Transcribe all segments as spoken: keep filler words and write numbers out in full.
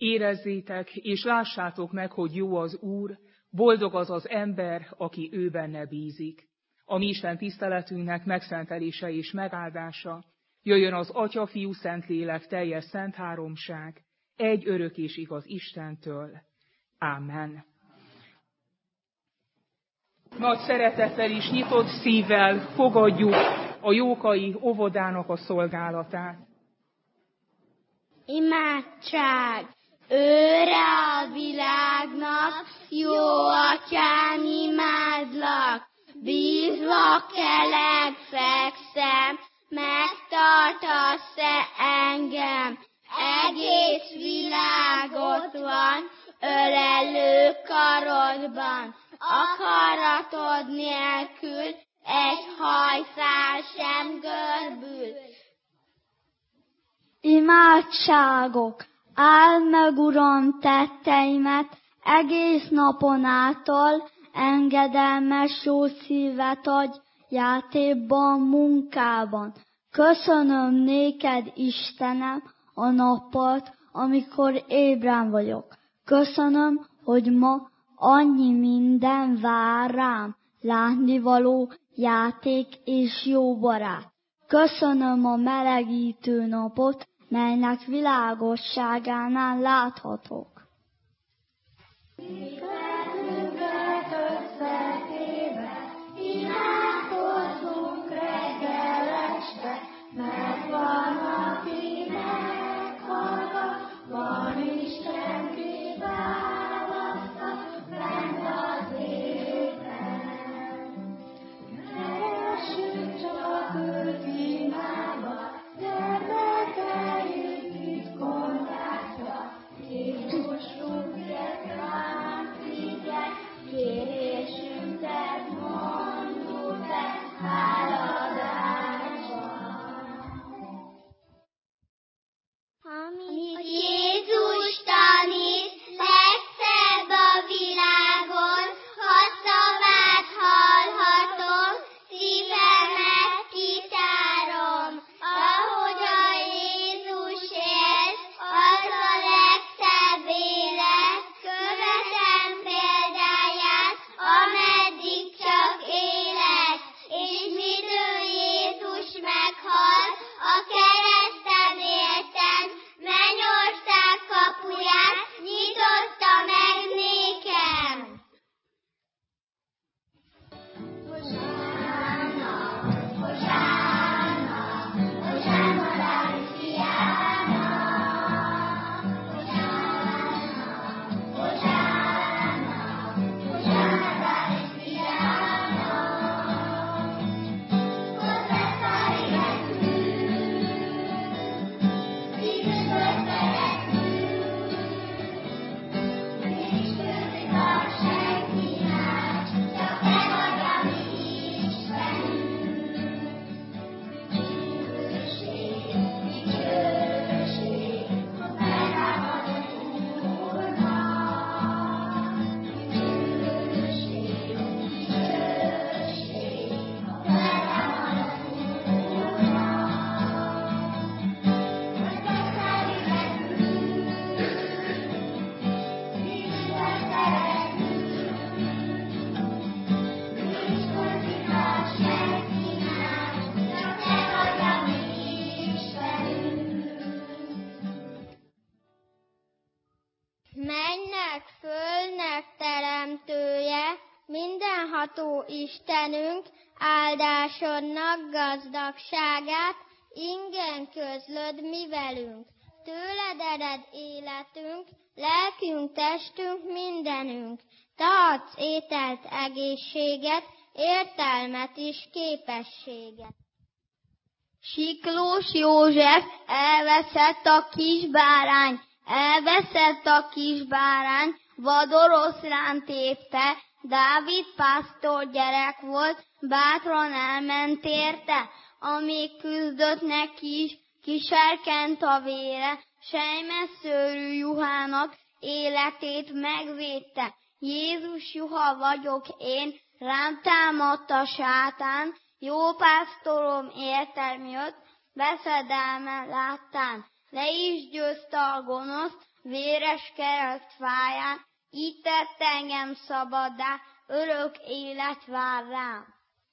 Érezzétek és lássátok meg, hogy jó az Úr, boldog az az ember, aki ő benne bízik. A mi Isten tiszteletünknek megszentelése és megáldása jöjjön az Atya, Fiú, Szentlélek teljes szent háromság, egy örök és igaz Istentől. Ámen. Nagy szeretettel és nyitott szívvel fogadjuk a Jókai óvodának a szolgálatát. Imádság! Őre a világnak, jó atyám, imádlak, bízlak kelek fekszem, megtartasz-e engem? Egész világot van, ölelő karodban, akaratod nélkül egy hajszál sem görbül. Imádságok! Áld meg, Uram, tetteimet, egész napon ától, engedelmes jó szívet adj, játékban, munkában. Köszönöm néked, Istenem, a nappalt, amikor ébren vagyok. Köszönöm, hogy ma annyi minden vár rám, látnivaló, játék és jó barát. Köszönöm a melegítő napot, melynek világosságánál láthatok. Bennünket összetéve, imádkozzunk reggel este, mert van, aki meghallgat, van Isten, ki választat bent az égben. Keressük csak őt imába, gyermekeink titkon látja, Jézusunk jött ránk figyelj, kérésünket mondjuk be háladással. Amit Jézus tanít, legszebb a világon, ha szavát hallhatom, szívemet kitárom. Ahogy a Jézus élt, az a legszebb élet, követem példáját, ameddig csak élek. És midő Jézus meghalt, a kereszten éltem, mennyország kapuját nyitotta meg nékem. Hosanna, Hosanna, Hosanna Dávid fiának. Hosanna, Hosanna, Hosanna Dávid fiának. Hozzá nekünk, szívünkből szeretünk, nincs közük a senkinek, csak te vagy a mi Istenünk. Dicsőség, dicsőség, a feltámadott Úrnak. Dicsőség, dicsőség, a feltámadott Úrnak. Hogy megszállj nekünk, Isten szeretünk, nincs közük a senkinek, csak te vagy a mi Istenünk. Mennek, földnek teremtője, mindenható Istenünk, áldásodnak gazdagságát, ingyen közlöd mi velünk. Tőled ered életünk, lelkünk, testünk, mindenünk. Te adsz ételt, egészséget, értelmet és képességet. Siklós József, elveszett a kisbárány, elveszett a kisbárány, vadoroszlán tépte, Dávid pásztor gyerek volt, bátran elment érte, amíg küzdött neki is, kiserkent a vére, sejmesszőrű juhának életét megvédte. Jézus juha vagyok én, rám támadt a sátán, jó pásztorom értem jött, veszedelme láttán. Le is győzte a gonoszt, véres kereszt fáján, így tett engem szabaddá, örök élet vár rám.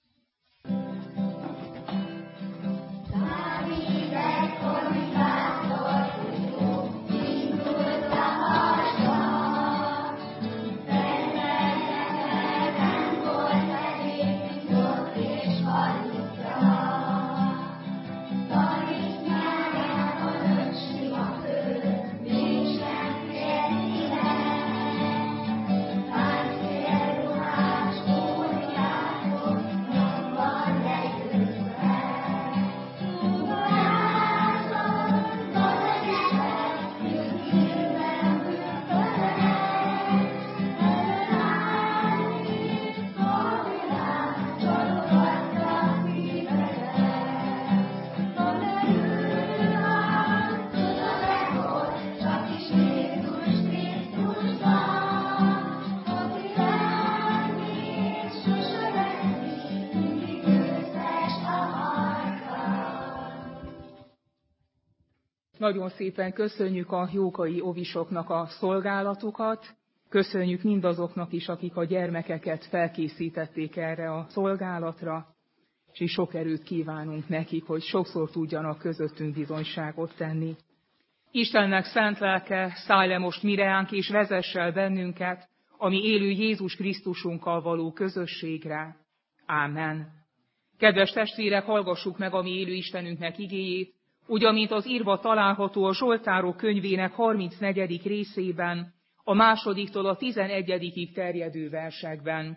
Nagyon szépen köszönjük a Jókai óvisoknak a szolgálatukat, köszönjük mindazoknak is, akik a gyermekeket felkészítették erre a szolgálatra, és sok erőt kívánunk nekik, hogy sokszor tudjanak közöttünk bizonyságot tenni. Istennek szent lelke, szállj le most mi reánk, és vezess el bennünket a mi élő Jézus Krisztusunkkal való közösségre. Ámen. Kedves testvérek, hallgassuk meg a mi élő Istenünknek igéjét, úgy, amint az írva található a Zsoltárok könyvének harmincnegyedik részében, a másodiktól a tizenegyedikig terjedő versekben.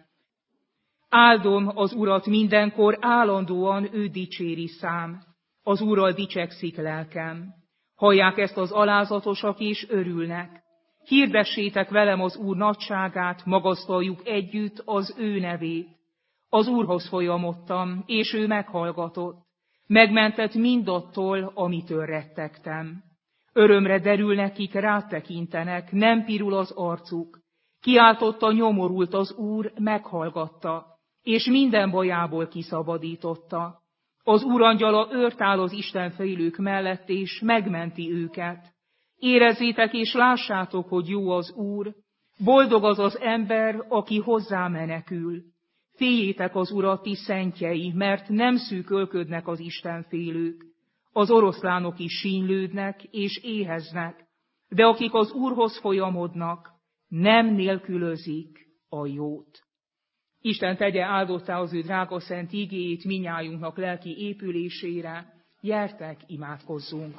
Áldom az Urat mindenkor, állandóan ő dicséri szám. Az Úrral dicsekszik lelkem. Hallják ezt az alázatosak és örülnek. Hirdessétek velem az Úr nagyságát, magasztaljuk együtt az ő nevét. Az Úrhoz folyamodtam, és ő meghallgatott. Megmentett mindattól, amitől rettegtem. Örömre derül nekik, rátekintenek, nem pirul az arcuk. Kiáltotta nyomorult az Úr, meghallgatta, és minden bajából kiszabadította. Az Úr angyala őrt áll az istenfélők mellett, és megmenti őket. Érezzétek és lássátok, hogy jó az Úr, boldog az az ember, aki hozzá menekül. Féljétek az Urat, ti szentjei, mert nem szűkölködnek az istenfélők. Az oroszlánok is sínylődnek és éheznek, de akik az Úrhoz folyamodnak, nem nélkülözik a jót. Isten tegye áldottá az ő drága szent igéjét minnyájunknak lelki épülésére. Gyertek, imádkozzunk!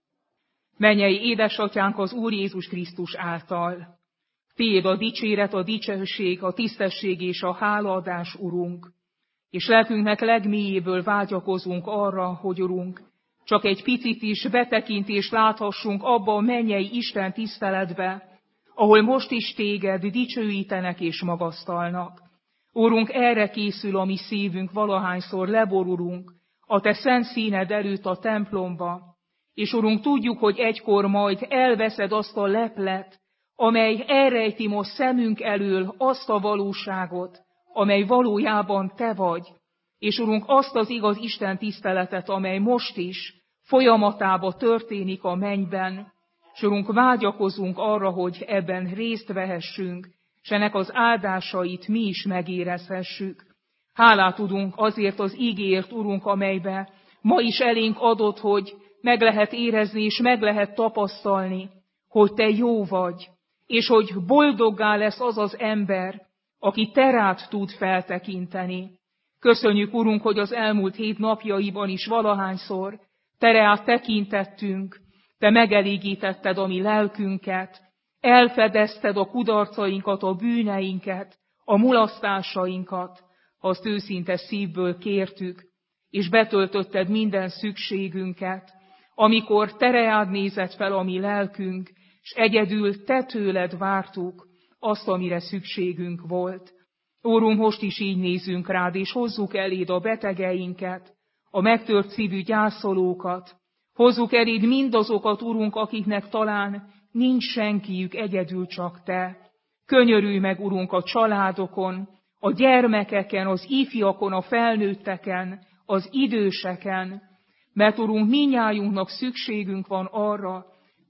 Mennyei édesatyánk az Úr Jézus Krisztus által! Tiéd a dicséret, a dicsőség, a tisztesség és a hálaadás, Urunk, és lelkünknek legmélyéből vágyakozunk arra, hogy, Urunk, csak egy picit is betekintést láthassunk abba a mennyei Isten tiszteletbe, ahol most is téged dicsőítenek és magasztalnak. Urunk, erre készül a mi szívünk, valahányszor leborulunk a te szent színed előtt a templomba, és Urunk, tudjuk, hogy egykor majd elveszed azt a leplet, amely elrejti most szemünk elől azt a valóságot, amely valójában te vagy, és Urunk, azt az igaz Isten tiszteletet, amely most is folyamatában történik a mennyben, és Urunk, vágyakozunk arra, hogy ebben részt vehessünk, és ennek az áldásait mi is megérezhessük. Hálát tudunk azért az ígért, Urunk, amelybe ma is elénk adott, hogy meg lehet érezni és meg lehet tapasztalni, hogy te jó vagy, és hogy boldoggá lesz az az ember, aki te rád tud feltekinteni. Köszönjük, Urunk, hogy az elmúlt hét napjaiban is valahányszor te rád tekintettünk, te megelégítetted a mi lelkünket, elfedezted a kudarcainkat, a bűneinket, a mulasztásainkat, azt őszinte szívből kértük, és betöltötted minden szükségünket, amikor te reád nézett fel a mi lelkünk, és egyedül te tőled vártuk azt, amire szükségünk volt. Úrunk, most is így nézünk rád, és hozzuk eléd a betegeinket, a megtört szívű gyászolókat, hozzuk eléd mindazokat, Urunk, akiknek talán nincs senkiük, egyedül csak te. Könyörülj meg, Urunk, a családokon, a gyermekeken, az ifjakon, a felnőtteken, az időseken, mert, Urunk, mindnyájunknak szükségünk van arra,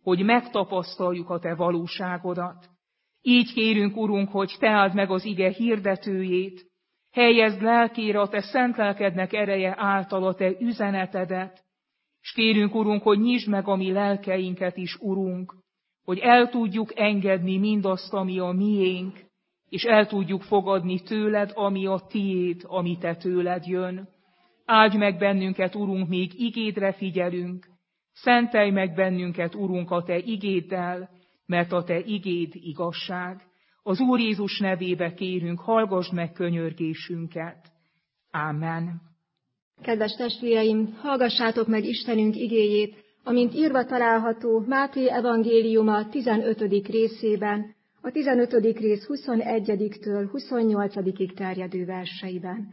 hogy megtapasztaljuk a Te valóságodat. Így kérünk, Urunk, hogy Te áld meg az ige hirdetőjét, helyezd lelkére a Te szent lelkednek ereje által a Te üzenetedet, és kérünk, Urunk, hogy nyisd meg a mi lelkeinket is, Urunk, hogy el tudjuk engedni mindazt, ami a miénk, és el tudjuk fogadni tőled, ami a tiéd, ami Te tőled jön. Áldj meg bennünket, Urunk, még igédre figyelünk, szentelj meg bennünket, Urunk, a Te igéddel, mert a Te igéd igazság. Az Úr Jézus nevébe kérünk, hallgassd meg könyörgésünket. Ámen. Kedves testvéreim, hallgassátok meg Istenünk igéjét, amint írva található Máté evangéliuma tizenötödik részében, a tizenötödik rész huszonegyediktől huszonnyolcadikig terjedő verseiben.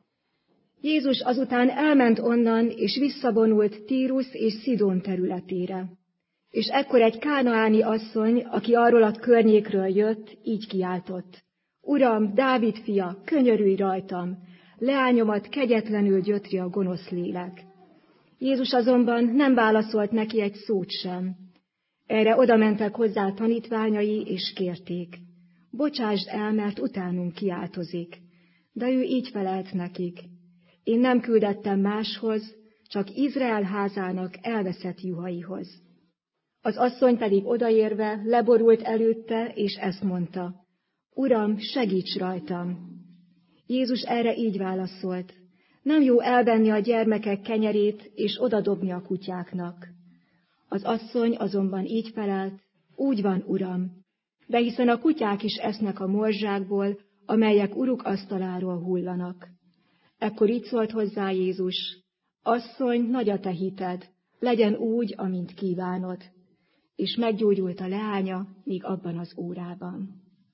Jézus azután elment onnan, és visszavonult Tírus és Szidón területére. És ekkor egy kánaáni asszony, aki arról a környékről jött, így kiáltott: Uram, Dávid fia, könyörülj rajtam! Leányomat kegyetlenül gyötri a gonosz lélek. Jézus azonban nem válaszolt neki egy szót sem. Erre odamentek hozzá tanítványai, és kérték: Bocsásd el, mert utánunk kiáltozik. De ő így felelt nekik: Én nem küldettem máshoz, csak Izrael házának elveszett juhaihoz. Az asszony pedig odaérve leborult előtte, és ezt mondta: Uram, segíts rajtam! Jézus erre így válaszolt: Nem jó elvenni a gyermekek kenyerét, és odadobni a kutyáknak. Az asszony azonban így felelt: Úgy van, Uram, de hiszen a kutyák is esznek a morzsákból, amelyek uruk asztaláról hullanak. Ekkor így szólt hozzá Jézus: Asszony, nagy a te hited, legyen úgy, amint kívánod. És meggyógyult a leánya még abban az órában.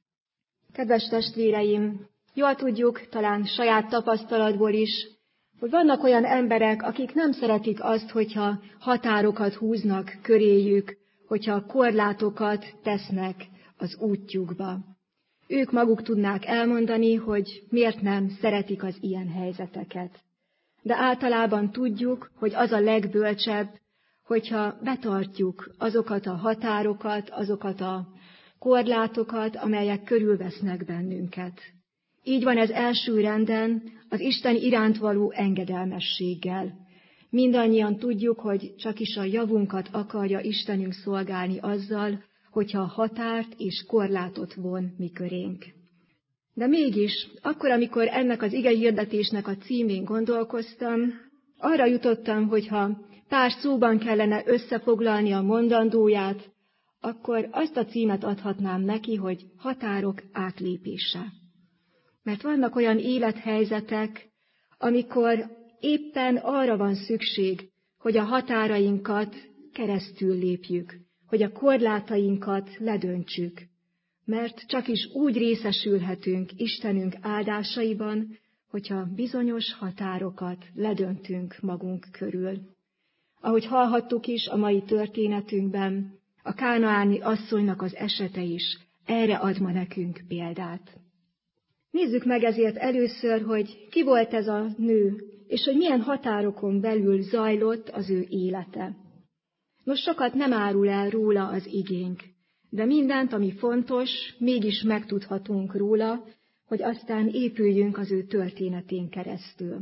Kedves testvéreim, jól tudjuk, talán saját tapasztalatból is, hogy vannak olyan emberek, akik nem szeretik azt, hogyha határokat húznak köréjük, hogyha korlátokat tesznek az útjukba. Ők maguk tudnák elmondani, hogy miért nem szeretik az ilyen helyzeteket. De általában tudjuk, hogy az a legbölcsebb, hogyha betartjuk azokat a határokat, azokat a korlátokat, amelyek körülvesznek bennünket. Így van ez első renden az Isten iránt való engedelmességgel. Mindannyian tudjuk, hogy csak is a javunkat akarja Istenünk szolgálni azzal, hogyha határt és korlátot von mi körénk. De mégis, akkor, amikor ennek az igehirdetésnek a címén gondolkoztam, arra jutottam, hogyha pár szóban kellene összefoglalni a mondandóját, akkor azt a címet adhatnám neki, hogy határok átlépése. Mert vannak olyan élethelyzetek, amikor éppen arra van szükség, hogy a határainkat keresztül lépjük, hogy a korlátainkat ledöntsük, mert csak is úgy részesülhetünk Istenünk áldásaiban, hogyha bizonyos határokat ledöntünk magunk körül. Ahogy hallhattuk is a mai történetünkben, a kánaáni asszonynak az esete is erre ad ma nekünk példát. Nézzük meg ezért először, hogy ki volt ez a nő, és hogy milyen határokon belül zajlott az ő élete. Nos, sokat nem árul el róla az igénk, de mindent, ami fontos, mégis megtudhatunk róla, hogy aztán épüljünk az ő történetén keresztül.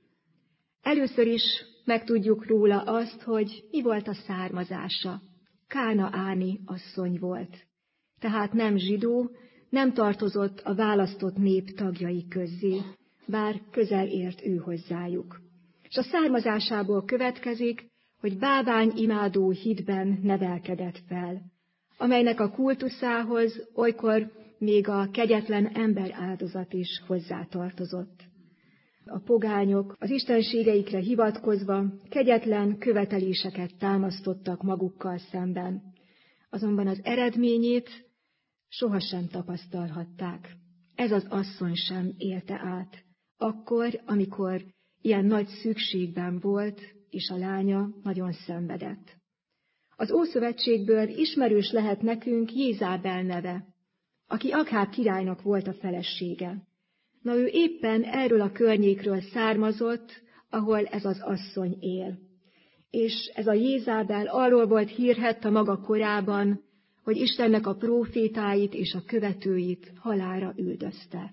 Először is megtudjuk róla azt, hogy mi volt a származása. Kánaáni asszony volt. Tehát nem zsidó, nem tartozott a választott nép tagjai közzé, bár közel ért ő hozzájuk. És a származásából következik, hogy bálványimádó hitben nevelkedett fel, amelynek a kultuszához olykor még a kegyetlen emberáldozat is hozzátartozott. A pogányok az istenségeikre hivatkozva kegyetlen követeléseket támasztottak magukkal szemben, azonban az eredményét sohasem tapasztalhatták. Ez az asszony sem élte át, akkor, amikor ilyen nagy szükségben volt, és a lánya nagyon szenvedett. Az Ószövetségből ismerős lehet nekünk Jézábel neve, aki Akháb királynak volt a felesége. Na, ő éppen erről a környékről származott, ahol ez az asszony él. És ez a Jézábel arról volt hírhedt a maga korában, hogy Istennek a prófétáit és a követőit halálra üldözte.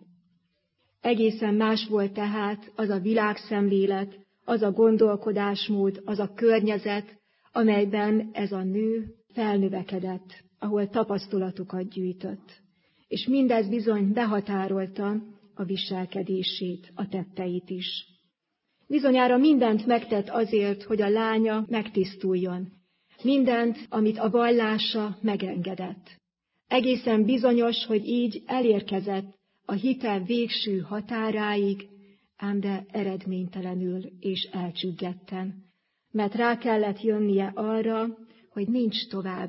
Egészen más volt tehát az a világszemlélet, az a gondolkodásmód, az a környezet, amelyben ez a nő felnövekedett, ahol tapasztalatokat gyűjtött. És mindez bizony behatárolta a viselkedését, a tetteit is. Bizonyára mindent megtett azért, hogy a lánya megtisztuljon. Mindent, amit a vallása megengedett. Egészen bizonyos, hogy így elérkezett a hitel végső határáig, ám de eredménytelenül és elcsüggetten, mert rá kellett jönnie arra, hogy nincs tovább.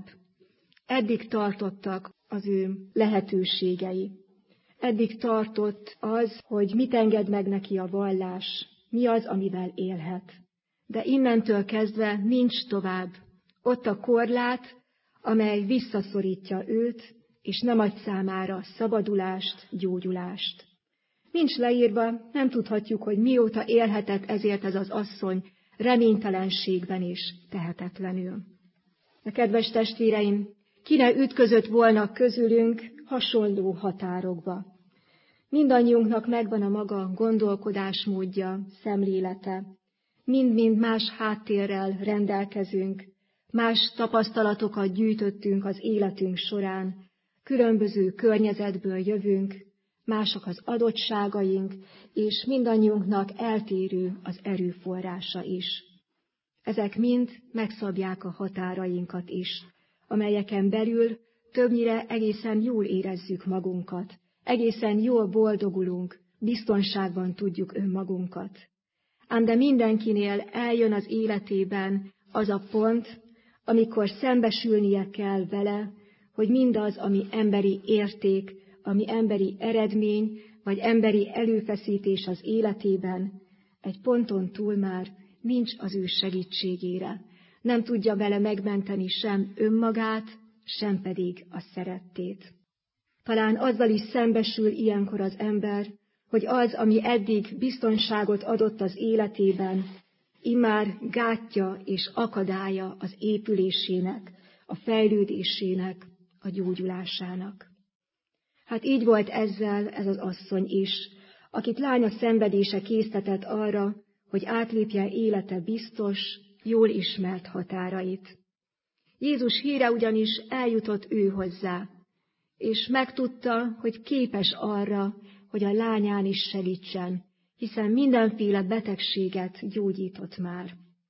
Eddig tartottak az ő lehetőségei. Eddig tartott az, hogy mit enged meg neki a vallás, mi az, amivel élhet. De innentől kezdve nincs tovább. Ott a korlát, amely visszaszorítja őt, és nem ad számára szabadulást, gyógyulást. Nincs leírva, nem tudhatjuk, hogy mióta élhetett ezért ez az asszony reménytelenségben és tehetetlenül. De kedves testvéreim, ki ne ütközött volna közülünk hasonló határokba. Mindannyiunknak megvan a maga gondolkodásmódja, szemlélete. Mind-mind más háttérrel rendelkezünk, más tapasztalatokat gyűjtöttünk az életünk során, különböző környezetből jövünk, mások az adottságaink, és mindannyiunknak eltérő az erőforrása is. Ezek mind megszabják a határainkat is, amelyeken belül többnyire egészen jól érezzük magunkat, egészen jól boldogulunk, biztonságban tudjuk önmagunkat. Ám de mindenkinél eljön az életében az a pont, amikor szembesülnie kell vele, hogy mindaz, ami emberi érték, ami emberi eredmény, vagy emberi előfeszítés az életében, egy ponton túl már nincs az ő segítségére. Nem tudja vele megmenteni sem önmagát, sem pedig a szerettét. Talán azzal is szembesül ilyenkor az ember, hogy az, ami eddig biztonságot adott az életében, immár gátja és akadálya az épülésének, a fejlődésének, a gyógyulásának. Hát így volt ezzel ez az asszony is, akit lánya szenvedése késztetett arra, hogy átlépje élete biztos, jól ismert határait. Jézus híre ugyanis eljutott ő hozzá, és megtudta, hogy képes arra, hogy a lányán is segítsen, hiszen mindenféle betegséget gyógyított már.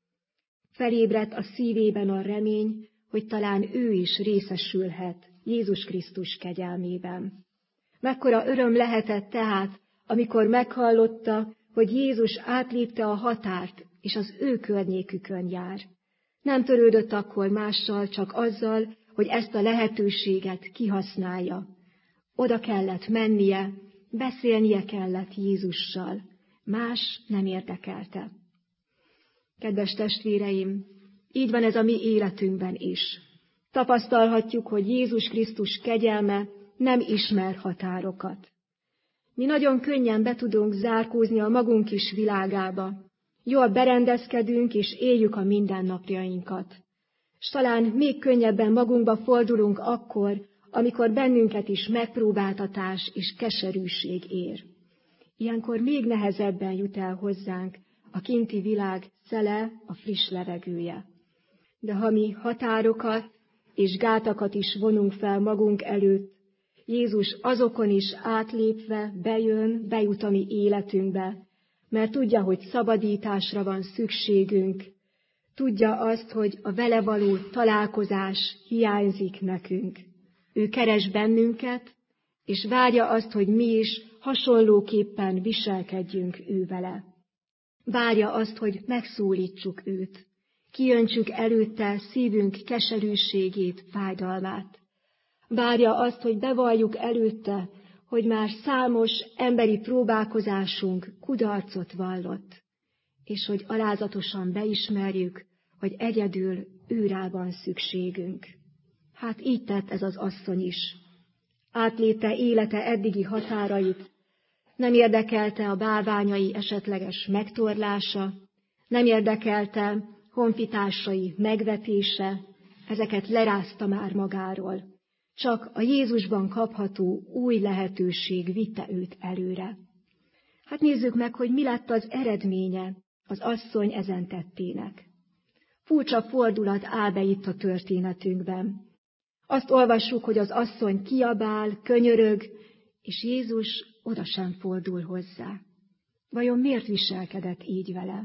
Felébredt a szívében a remény, hogy talán ő is részesülhet Jézus Krisztus kegyelmében. Mekkora öröm lehetett tehát, amikor meghallotta, hogy Jézus átlépte a határt, és az ő környékükön jár. Nem törődött akkor mással, csak azzal, hogy ezt a lehetőséget kihasználja. Oda kellett mennie, beszélnie kellett Jézussal. Más nem érdekelte. Kedves testvéreim, így van ez a mi életünkben is. Tapasztalhatjuk, hogy Jézus Krisztus kegyelme nem ismer határokat. Mi nagyon könnyen be tudunk zárkózni a magunk kis világába. Jól berendezkedünk és éljük a mindennapjainkat. S talán még könnyebben magunkba fordulunk akkor, amikor bennünket is megpróbáltatás és keserűség ér. Ilyenkor még nehezebben jut el hozzánk a kinti világ szele, a friss levegője. De ha mi határokat és gátakat is vonunk fel magunk előtt, Jézus azokon is átlépve bejön, bejut a mi életünkbe, mert tudja, hogy szabadításra van szükségünk, tudja azt, hogy a vele való találkozás hiányzik nekünk. Ő keres bennünket, és várja azt, hogy mi is hasonlóképpen viselkedjünk ő vele. Várja azt, hogy megszólítsuk őt, kijöntsük előtte szívünk keserűségét, fájdalmát. Várja azt, hogy bevalljuk előtte, hogy már számos emberi próbálkozásunk kudarcot vallott, és hogy alázatosan beismerjük, hogy egyedül őrá van szükségünk. Hát így tett ez az asszony is. Átlépte élete eddigi határait, nem érdekelte a bálványai esetleges megtorlása, nem érdekelte, honfitársai megvetése, ezeket lerázta már magáról. Csak a Jézusban kapható új lehetőség vitte őt előre. Hát nézzük meg, hogy mi lett az eredménye az asszony ezen tettének. Furcsa fordulat áll be itt a történetünkben. Azt olvassuk, hogy az asszony kiabál, könyörög, és Jézus oda sem fordul hozzá. Vajon miért viselkedett így vele?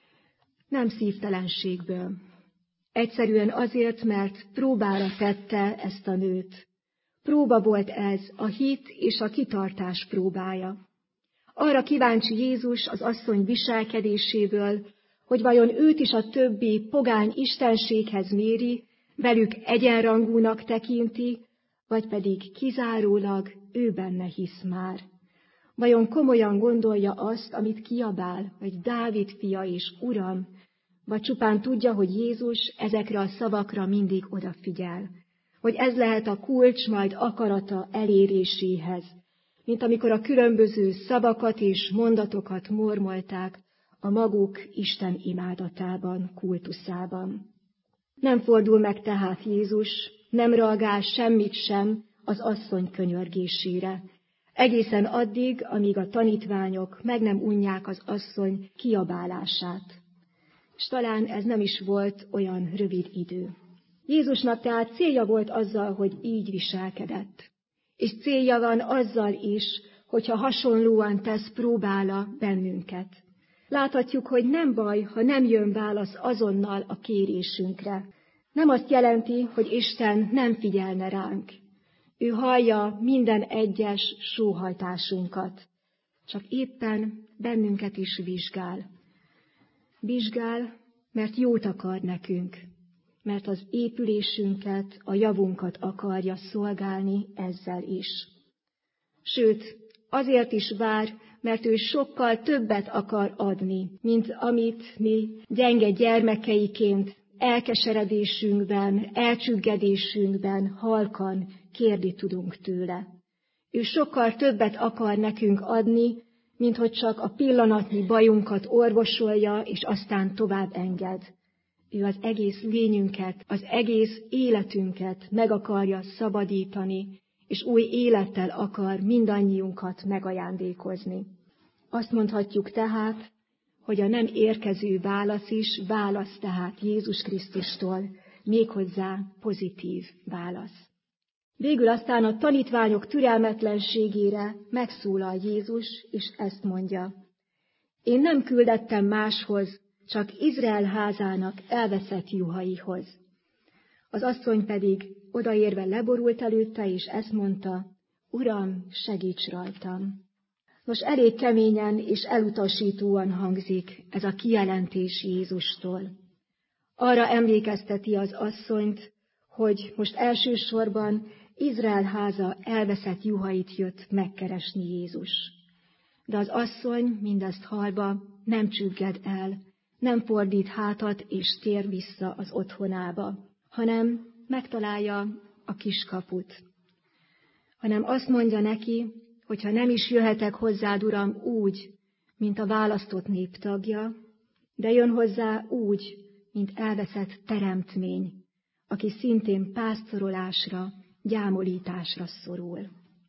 Nem szívtelenségből. Egyszerűen azért, mert próbára tette ezt a nőt. Próba volt ez, a hit és a kitartás próbája. Arra kíváncsi Jézus az asszony viselkedéséből, hogy vajon őt is a többi pogány istenséghez méri, velük egyenrangúnak tekinti, vagy pedig kizárólag ő benne hisz már. Vajon komolyan gondolja azt, amit kiabál, hogy Dávid fia és Uram, vagy csupán tudja, hogy Jézus ezekre a szavakra mindig odafigyel, hogy ez lehet a kulcs majd akarata eléréséhez, mint amikor a különböző szavakat és mondatokat mormolták a maguk Isten imádatában, kultuszában. Nem fordul meg tehát Jézus, nem reagál semmit sem az asszony könyörgésére, egészen addig, amíg a tanítványok meg nem unják az asszony kiabálását. És talán ez nem is volt olyan rövid idő. Jézusnak tehát célja volt azzal, hogy így viselkedett. És célja van azzal is, hogyha hasonlóan tesz próbála bennünket. Láthatjuk, hogy nem baj, ha nem jön válasz azonnal a kérésünkre. Nem azt jelenti, hogy Isten nem figyelne ránk. Ő hallja minden egyes sóhajtásunkat. Csak éppen bennünket is vizsgál. Vizsgál, mert jót akar nekünk, mert az épülésünket, a javunkat akarja szolgálni ezzel is. Sőt, azért is vár, mert ő sokkal többet akar adni, mint amit mi gyenge gyermekeiként elkeseredésünkben, elcsüggedésünkben halkan kérni tudunk tőle. Ő sokkal többet akar nekünk adni, mint hogy csak a pillanatnyi bajunkat orvosolja, és aztán tovább enged. Ő az egész lényünket, az egész életünket meg akarja szabadítani, és új élettel akar mindannyiunkat megajándékozni. Azt mondhatjuk tehát, hogy a nem érkező válasz is válasz tehát Jézus Krisztustól, méghozzá pozitív válasz. Végül aztán a tanítványok türelmetlenségére megszólal Jézus, és ezt mondja: Én nem küldettem máshoz, csak Izrael házának elveszett juhaihoz. Az asszony pedig odaérve leborult előtte, és ezt mondta: Uram, segíts rajtam! Nos, elég keményen és elutasítóan hangzik ez a kijelentés Jézustól. Arra emlékezteti az asszonyt, hogy most elsősorban Izrael háza elveszett juhait jött megkeresni Jézus. De az asszony mindezt hallva nem csügged el, nem fordít hátat és tér vissza az otthonába, hanem megtalálja a kiskaput. Hanem azt mondja neki, hogyha nem is jöhetek hozzád, Uram, úgy, mint a választott nép tagja, de jön hozzá úgy, mint elveszett teremtmény, aki szintén pásztorolásra, gyámolításra szorul.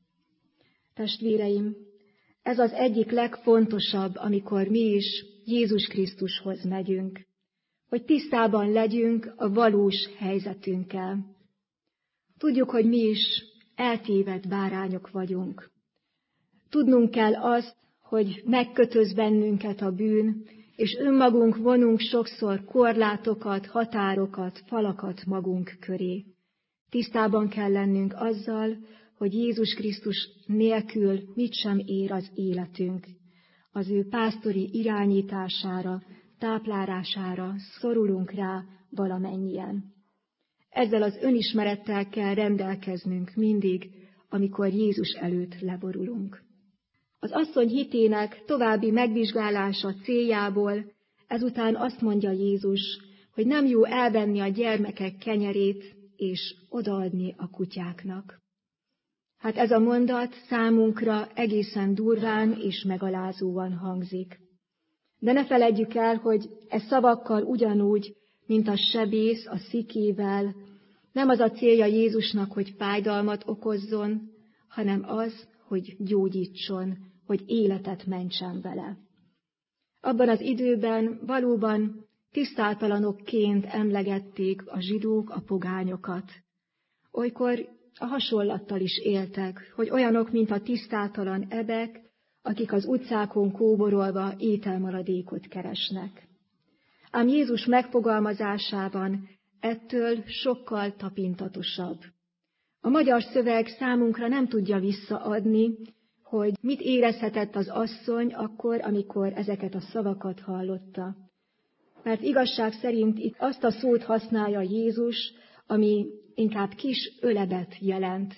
Testvéreim, ez az egyik legfontosabb, amikor mi is Jézus Krisztushoz megyünk, hogy tisztában legyünk a valós helyzetünkkel. Tudjuk, hogy mi is eltévedt bárányok vagyunk. Tudnunk kell azt, hogy megkötöz bennünket a bűn, és önmagunk vonunk sokszor korlátokat, határokat, falakat magunk köré. Tisztában kell lennünk azzal, hogy Jézus Krisztus nélkül mit sem ér az életünk. Az ő pásztori irányítására, táplálására szorulunk rá valamennyien. Ezzel az önismerettel kell rendelkeznünk mindig, amikor Jézus előtt leborulunk. Az asszony hitének további megvizsgálása céljából ezután azt mondja Jézus, hogy nem jó elvenni a gyermekek kenyerét és odaadni a kutyáknak. Hát ez a mondat számunkra egészen durván és megalázóan hangzik. De ne feledjük el, hogy e szavakkal ugyanúgy mint a sebész a szikével. Nem az a célja Jézusnak, hogy fájdalmat okozzon, hanem az, hogy gyógyítson, hogy életet mentsen vele. Abban az időben valóban tisztátalanokként emlegették a zsidók a pogányokat. Olykor a hasonlattal is éltek, hogy olyanok, mint a tisztátalan ebek, akik az utcákon kóborolva ételmaradékot keresnek. Ám Jézus megfogalmazásában ettől sokkal tapintatosabb. A magyar szöveg számunkra nem tudja visszaadni, hogy mit érezhetett az asszony akkor, amikor ezeket a szavakat hallotta. Mert igazság szerint itt azt a szót használja Jézus, ami inkább kis ölebet jelent.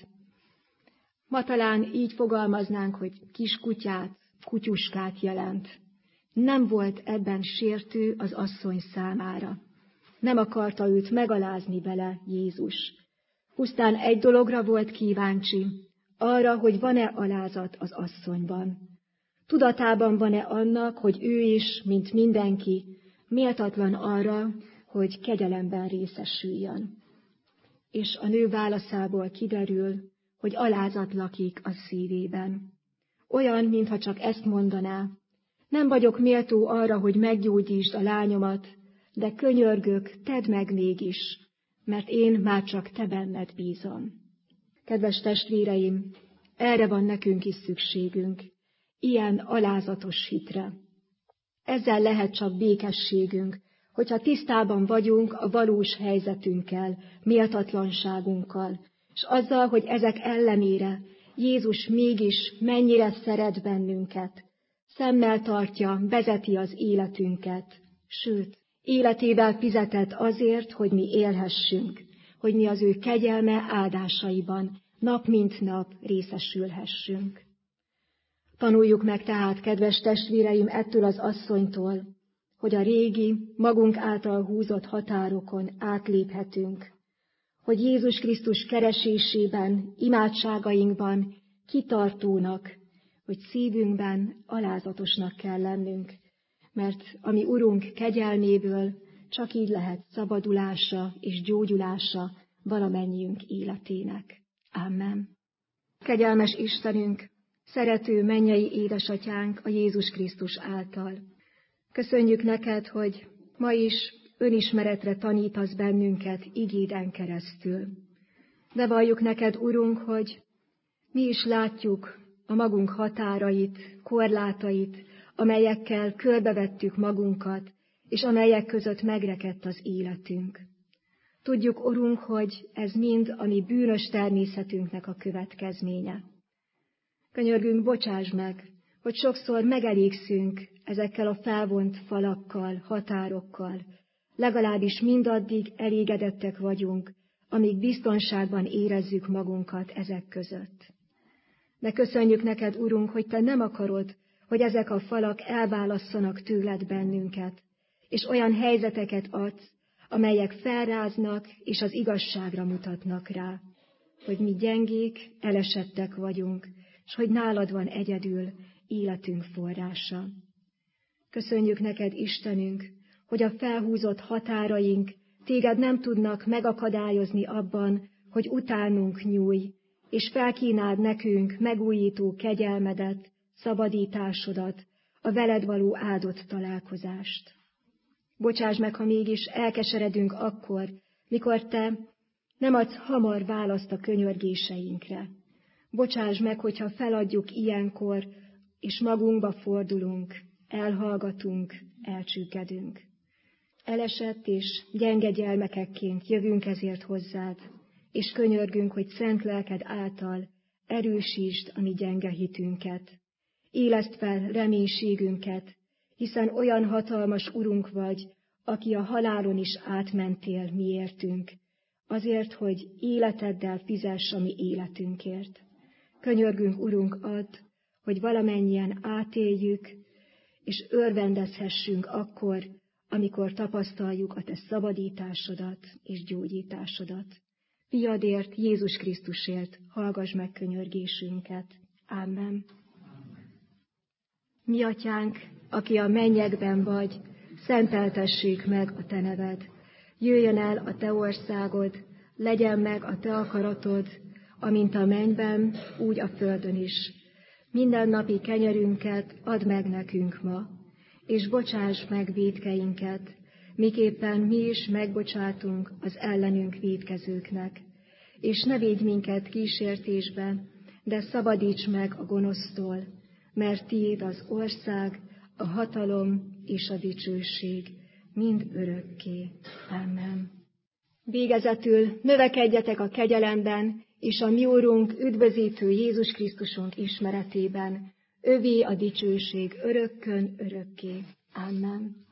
Ma talán így fogalmaznánk, hogy kiskutyát, kutyuskát jelent. Nem volt ebben sértő az asszony számára. Nem akarta őt megalázni vele Jézus. Pusztán egy dologra volt kíváncsi, arra, hogy van-e alázat az asszonyban. Tudatában van-e annak, hogy ő is, mint mindenki, méltatlan arra, hogy kegyelemben részesüljön. És a nő válaszából kiderül, hogy alázat lakik a szívében. Olyan, mintha csak ezt mondaná: nem vagyok méltó arra, hogy meggyógyítsd a lányomat, de könyörgök, tedd meg mégis, mert én már csak te benned bízom. Kedves testvéreim, erre van nekünk is szükségünk, ilyen alázatos hitre. Ezzel lehet csak békességünk, hogyha tisztában vagyunk a valós helyzetünkkel, méltatlanságunkkal, és azzal, hogy ezek ellenére Jézus mégis mennyire szeret bennünket, szemmel tartja, vezeti az életünket, sőt, életével fizetett azért, hogy mi élhessünk, hogy mi az ő kegyelme áldásaiban nap mint nap részesülhessünk. Tanuljuk meg tehát, kedves testvéreim, ettől az asszonytól, hogy a régi, magunk által húzott határokon átléphetünk, hogy Jézus Krisztus keresésében, imádságainkban kitartónak, hogy szívünkben alázatosnak kell lennünk, mert a mi Urunk kegyelméből csak így lehet szabadulása és gyógyulása valamennyiünk életének. Amen. Kegyelmes Istenünk, szerető mennyei édesatyánk a Jézus Krisztus által. Köszönjük neked, hogy ma is önismeretre tanítasz bennünket igéden keresztül. Bevalljuk neked, Urunk, hogy mi is látjuk a magunk határait, korlátait, amelyekkel körbevettük magunkat, és amelyek között megrekedt az életünk. Tudjuk, Urunk, hogy ez mind a mi bűnös természetünknek a következménye. Könyörgünk, bocsáss meg, hogy sokszor megelégszünk ezekkel a felvont falakkal, határokkal, legalábbis mindaddig elégedettek vagyunk, amíg biztonságban érezzük magunkat ezek között. De köszönjük neked, Urunk, hogy te nem akarod, hogy ezek a falak elválasszanak tőled bennünket, és olyan helyzeteket adsz, amelyek felráznak és az igazságra mutatnak rá, hogy mi gyengék, elesettek vagyunk, és hogy nálad van egyedül életünk forrása. Köszönjük neked, Istenünk, hogy a felhúzott határaink téged nem tudnak megakadályozni abban, hogy utánunk nyújj, és felkínáld nekünk megújító kegyelmedet, szabadításodat, a veled való áldott találkozást. Bocsáss meg, ha mégis elkeseredünk akkor, mikor te nem adsz hamar választ a könyörgéseinkre. Bocsáss meg, hogyha feladjuk ilyenkor, és magunkba fordulunk, elhallgatunk, elcsüggedünk. Elesett és gyenge gyermekekként jövünk ezért hozzád, és könyörgünk, hogy szent lelked által erősítsd a mi gyenge hitünket. Éleszd fel reménységünket, hiszen olyan hatalmas Urunk vagy, aki a halálon is átmentél miértünk, azért, hogy életeddel fizess a mi életünkért. Könyörgünk, Urunk, add, hogy valamennyien átéljük, és örvendezhessünk akkor, amikor tapasztaljuk a te szabadításodat és gyógyításodat. Fiadért, Jézus Krisztusért hallgass meg könyörgésünket. Amen. Mi atyánk, aki a mennyekben vagy, szenteltessék meg a te neved. Jöjjön el a te országod, legyen meg a te akaratod, amint a mennyben, úgy a földön is. Minden napi kenyerünket add meg nekünk ma, és bocsáss meg vétkeinket, miképpen mi is megbocsátunk az ellenünk vétkezőknek. És ne védj minket kísértésbe, de szabadíts meg a gonosztól, mert tiéd az ország, a hatalom és a dicsőség, mind örökké. Amen. Végezetül növekedjetek a kegyelemben, és a mi Úrunk, üdvözítő Jézus Krisztusunk ismeretében. Övé a dicsőség örökkön örökké. Amen.